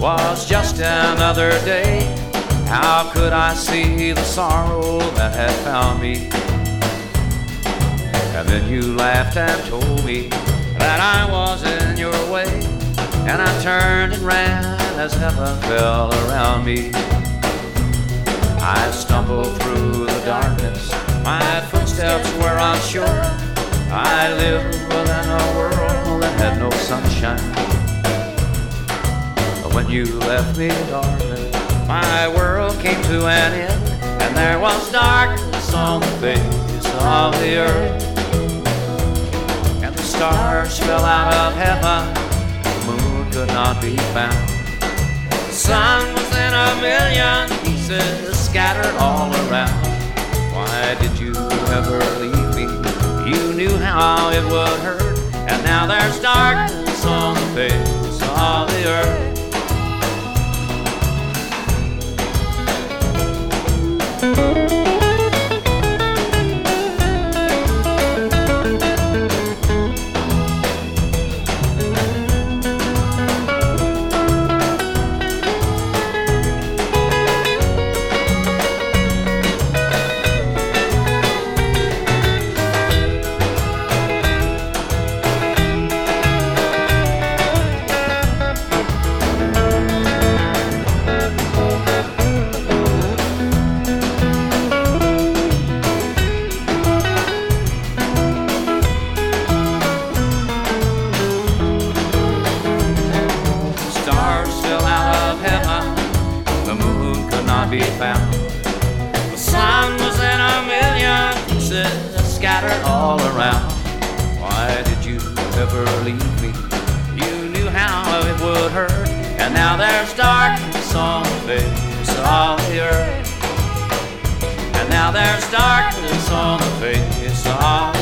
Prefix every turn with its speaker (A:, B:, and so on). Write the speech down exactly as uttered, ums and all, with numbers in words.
A: was just another day. How could I see the sorrow that had found me? And then you laughed and told me that I was in your way, and I turned and ran as heaven fell around me. I stumbled through the darkness, my footsteps were unsure. I lived within a world that had no sunshine. But when you left me, darling, my world came to an end, and there was darkness on the face of the earth. And the stars fell out of heaven, the moon could not be found. The sun was in a million pieces scattered all around. Why did you ever leave me? You knew how it would hurt, and now there's darkness on the face of the earth. Be found. The sun was in a million pieces scattered all around. Why did you ever leave me? You knew how it would hurt, and now there's darkness on the face of the earth. And now there's darkness on the face of the earth.